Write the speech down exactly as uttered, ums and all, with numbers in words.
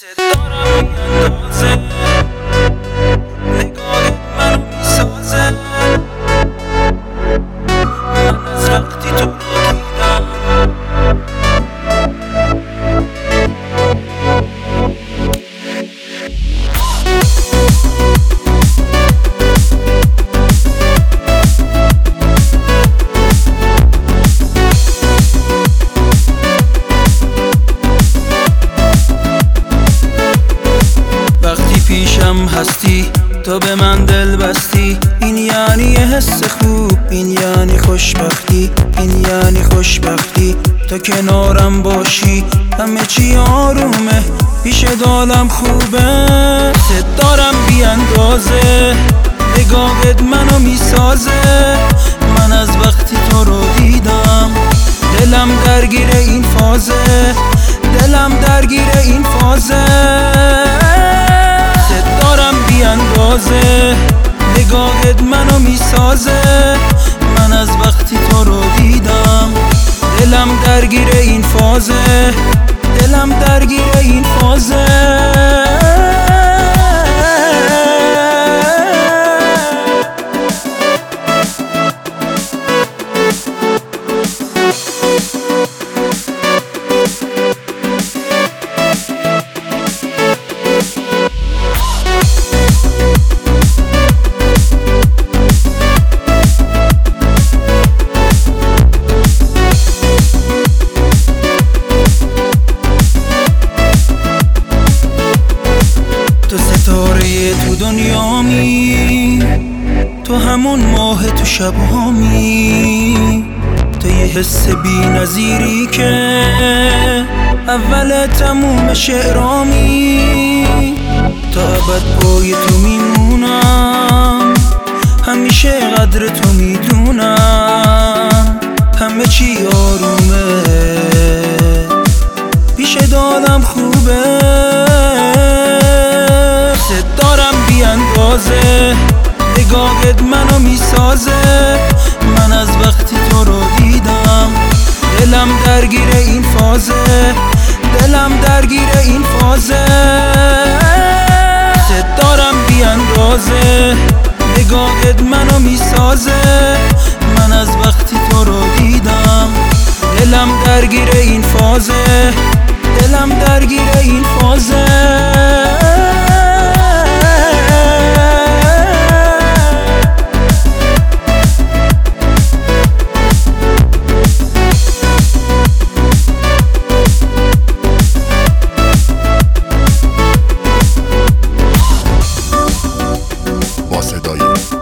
دارم میاندازه نگاه منو میسازه. من از وقتی تو رو دیدم پیشم هستی تو به من دل بستی، این یعنی یه حس خوب، این یعنی خوشبختی، این یعنی خوشبختی. تا کنارم باشی همه چی آرومه، پیش دالم خوبه. ست دارم بی اندازه نگاهت منو میسازه. من از وقتی تو رو دیدم دلم درگیر این فازه، دلم درگیر این فازه. نگاهت منو میسازه. من از وقتی تو رو دیدم دلم درگیر این فازه، دلم درگیر این فازه. تو ستاره تو دنیامی، تو همون ماه تو شبهامی، تو یه حس بی نظیری که اول تموم شعرامی. تا ابد پای تو میمونم، همیشه قدر تو میدونم. همه چی آرومه پیش دالم خوبه. نگاهت منو میسازه. من از وقتی تو رو دیدم دلم درگیر این فازه، دلم درگیر این فازه. ست دارم بی اندازه نگاهت منو میسازه. من از وقتی تو رو دیدم دلم درگیر این فازه، دلم درگیر این فازه. با صدای